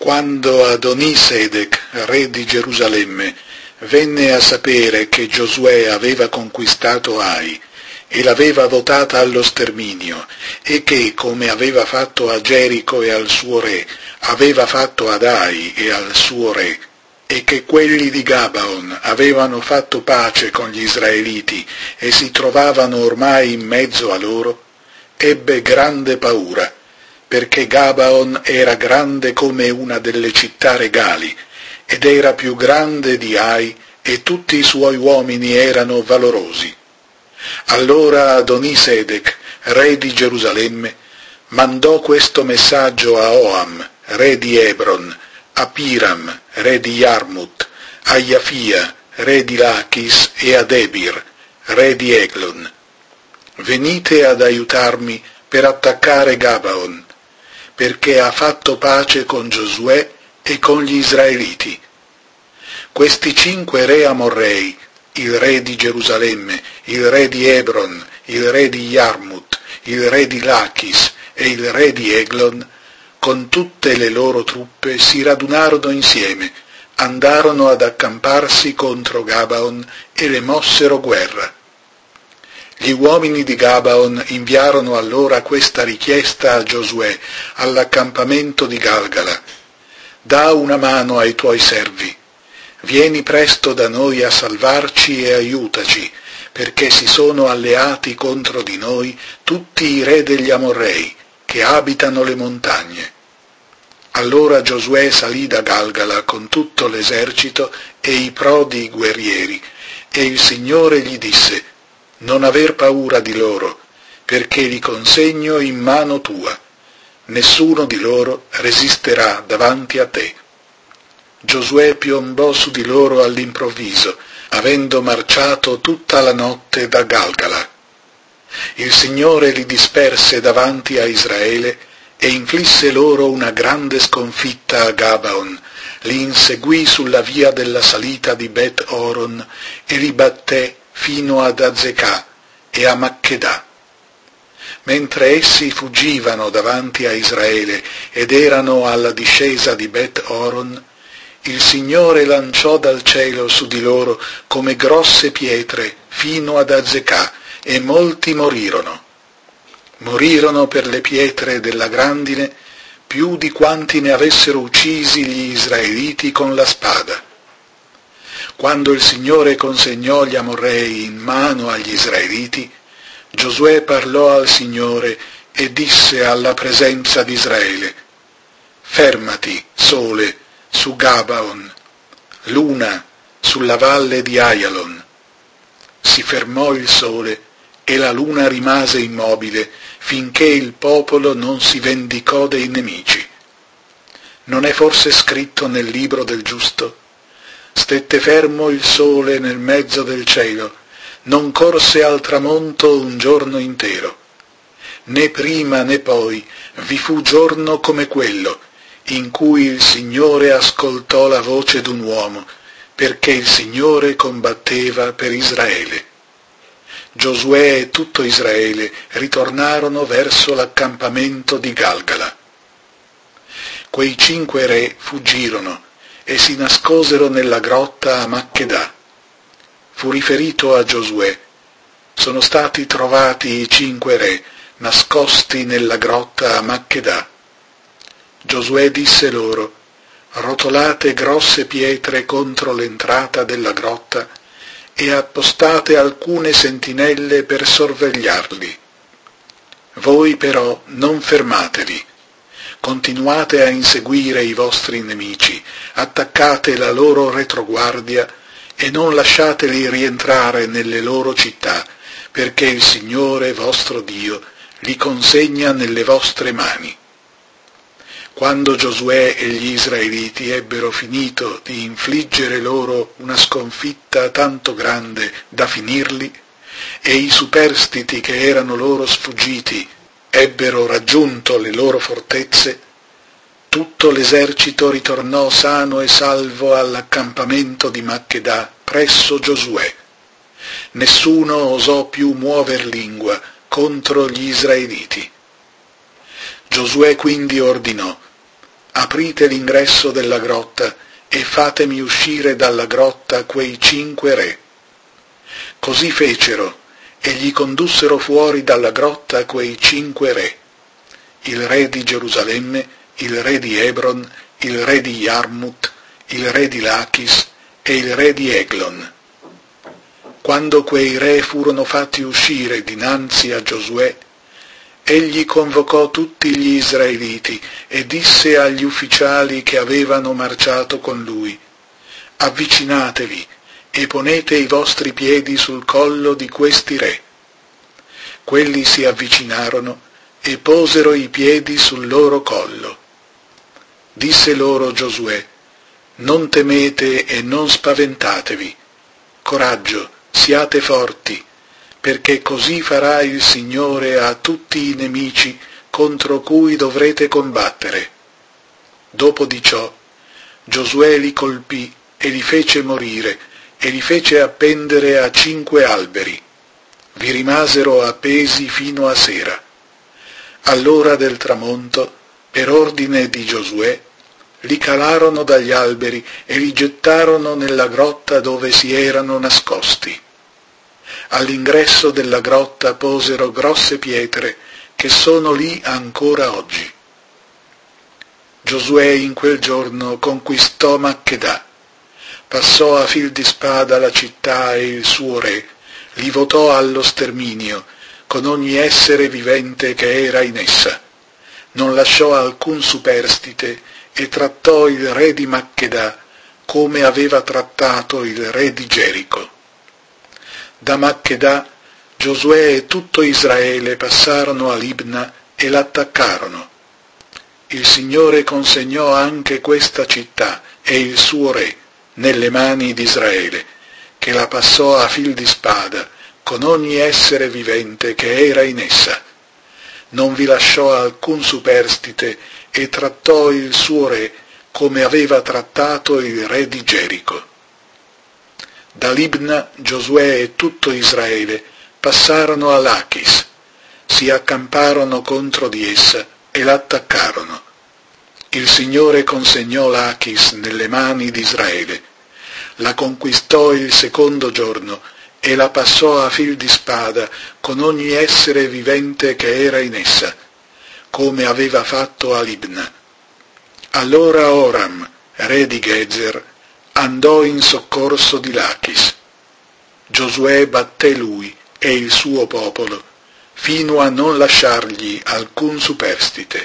Quando Adonisedec, re di Gerusalemme, venne a sapere che Giosuè aveva conquistato Ai e l'aveva votata allo sterminio, e che, come aveva fatto a Gerico e al suo re, aveva fatto ad Ai e al suo re, e che quelli di Gabaon avevano fatto pace con gli israeliti e si trovavano ormai in mezzo a loro, ebbe grande paura, perché Gabaon era grande come una delle città regali, ed era più grande di Ai, e tutti i suoi uomini erano valorosi. Allora Adonisedec, re di Gerusalemme, mandò questo messaggio a Oam, re di Ebron, a Piram, re di Jarmut, a Jafia, re di Lachis, e a Debir, re di Eglon: venite ad aiutarmi per attaccare Gabaon, perché ha fatto pace con Giosuè e con gli israeliti. Questi 5 re amorrei, il re di Gerusalemme, il re di Ebron, il re di Jarmut, il re di Lachis e il re di Eglon, con tutte le loro truppe si radunarono insieme, andarono ad accamparsi contro Gabaon e le mossero guerra. Gli uomini di Gabaon inviarono allora questa richiesta a Giosuè all'accampamento di Galgala: «Da una mano ai tuoi servi, vieni presto da noi a salvarci e aiutaci, perché si sono alleati contro di noi tutti i re degli Amorrei, che abitano le montagne». Allora Giosuè salì da Galgala con tutto l'esercito e i prodi guerrieri, e il Signore gli disse: «Non aver paura di loro, perché li consegno in mano tua. Nessuno di loro resisterà davanti a te». Giosuè piombò su di loro all'improvviso, avendo marciato tutta la notte da Galgala. Il Signore li disperse davanti a Israele e inflisse loro una grande sconfitta a Gabaon, li inseguì sulla via della salita di Bet Oron e li batté fino ad Azekah e a Macchedà. Mentre essi fuggivano davanti a Israele ed erano alla discesa di Bet Oron, il Signore lanciò dal cielo su di loro come grosse pietre fino ad Azekah, e molti morirono. Morirono per le pietre della grandine più di quanti ne avessero uccisi gli israeliti con la spada. Quando il Signore consegnò gli Amorrei in mano agli israeliti, Giosuè parlò al Signore e disse alla presenza di Israele: «Fermati, sole, su Gabaon, luna, sulla valle di Ayalon». Si fermò il sole e la luna rimase immobile finché il popolo non si vendicò dei nemici. Non è forse scritto nel libro del giusto? Stette fermo il sole nel mezzo del cielo, non corse al tramonto un giorno intero. Né prima né poi vi fu giorno come quello, in cui il Signore ascoltò la voce d'un uomo, perché il Signore combatteva per Israele. Giosuè e tutto Israele ritornarono verso l'accampamento di Galgala. Quei 5 re fuggirono e si nascosero nella grotta a Macchedà. Fu riferito a Giosuè: «Sono stati trovati i 5 re nascosti nella grotta a Macchedà». Giosuè disse loro: «Rotolate grosse pietre contro l'entrata della grotta e appostate alcune sentinelle per sorvegliarli. Voi però non fermatevi. Continuate a inseguire i vostri nemici, attaccate la loro retroguardia e non lasciateli rientrare nelle loro città, perché il Signore vostro Dio li consegna nelle vostre mani». Quando Giosuè e gli israeliti ebbero finito di infliggere loro una sconfitta tanto grande da finirli, e i superstiti che erano loro sfuggiti ebbero raggiunto le loro fortezze, tutto l'esercito ritornò sano e salvo all'accampamento di Macchedà presso Giosuè. Nessuno osò più muover lingua contro gli israeliti. Giosuè quindi ordinò: aprite l'ingresso della grotta e fatemi uscire dalla grotta quei 5 re. Così fecero, e gli condussero fuori dalla grotta quei 5 re, il re di Gerusalemme, il re di Hebron, il re di Jarmut, il re di Lachis e il re di Eglon. Quando quei re furono fatti uscire dinanzi a Giosuè, egli convocò tutti gli israeliti e disse agli ufficiali che avevano marciato con lui: avvicinatevi e ponete i vostri piedi sul collo di questi re. Quelli si avvicinarono e posero i piedi sul loro collo. Disse loro Giosuè: non temete e non spaventatevi. Coraggio, siate forti, perché così farà il Signore a tutti i nemici contro cui dovrete combattere. Dopo di ciò, Giosuè li colpì e li fece morire, e li fece appendere a 5 alberi. Vi rimasero appesi fino a sera. All'ora del tramonto, per ordine di Giosuè, li calarono dagli alberi e li gettarono nella grotta dove si erano nascosti. All'ingresso della grotta posero grosse pietre che sono lì ancora oggi. Giosuè in quel giorno conquistò Macchedà, passò a fil di spada la città e il suo re, li votò allo sterminio con ogni essere vivente che era in essa. Non lasciò alcun superstite e trattò il re di Macchedà come aveva trattato il re di Gerico. Da Macchedà Giosuè e tutto Israele passarono a Libna e l'attaccarono. Il Signore consegnò anche questa città e il suo re nelle mani di Israele, che la passò a fil di spada con ogni essere vivente che era in essa. Non vi lasciò alcun superstite e trattò il suo re come aveva trattato il re di Gerico. Da Libna Giosuè e tutto Israele passarono a Lachis, si accamparono contro di essa e l'attaccarono. Il Signore consegnò Lachis nelle mani di Israele, la conquistò il secondo giorno e la passò a fil di spada con ogni essere vivente che era in essa, come aveva fatto a Libna. Allora Oram, re di Gezer, andò in soccorso di Lachis. Giosuè batté lui e il suo popolo, fino a non lasciargli alcun superstite.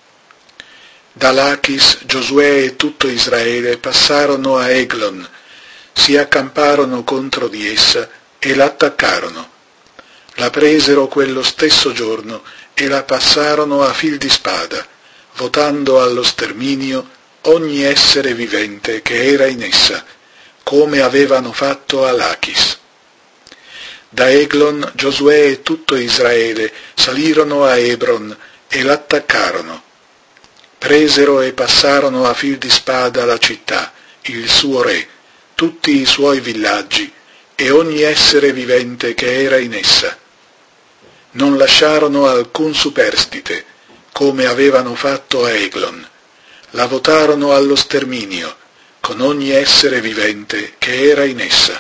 Da Lachis Giosuè e tutto Israele passarono a Eglon, si accamparono contro di essa e l'attaccarono. La presero quello stesso giorno e la passarono a fil di spada, votando allo sterminio ogni essere vivente che era in essa, come avevano fatto a Lachis. Da Eglon Giosuè e tutto Israele salirono a Hebron e l'attaccarono. Presero e passarono a fil di spada la città, il suo re, tutti i suoi villaggi e ogni essere vivente che era in essa. Non lasciarono alcun superstite, come avevano fatto a Eglon. La votarono allo sterminio, con ogni essere vivente che era in essa.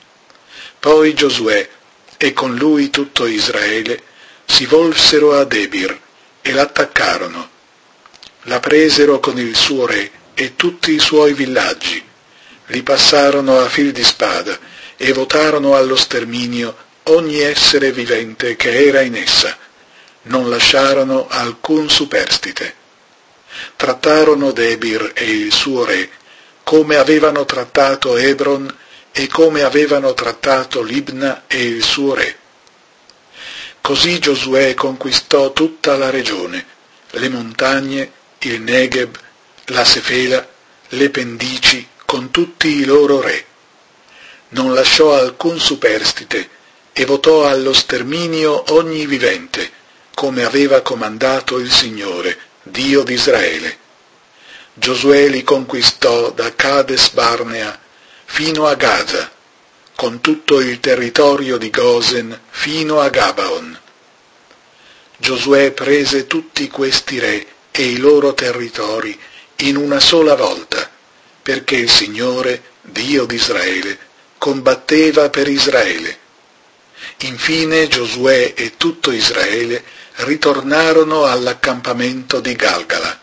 Poi Giosuè, e con lui tutto Israele, si volsero a Debir e l'attaccarono. La presero con il suo re e tutti i suoi villaggi. Li passarono a fil di spada e votarono allo sterminio ogni essere vivente che era in essa. Non lasciarono alcun superstite. Trattarono Debir e il suo re come avevano trattato Hebron e come avevano trattato Libna e il suo re. Così Giosuè conquistò tutta la regione, le montagne, il Negeb, la Sefela, le pendici, con tutti i loro re. Non lasciò alcun superstite e votò allo sterminio ogni vivente, come aveva comandato il Signore, Dio di Israele. Giosuè li conquistò da Cades Barnea fino a Gaza, con tutto il territorio di Gosen fino a Gabaon. Giosuè prese tutti questi re e i loro territori in una sola volta, perché il Signore, Dio di Israele, combatteva per Israele. Infine Giosuè e tutto Israele ritornarono all'accampamento di Galgala.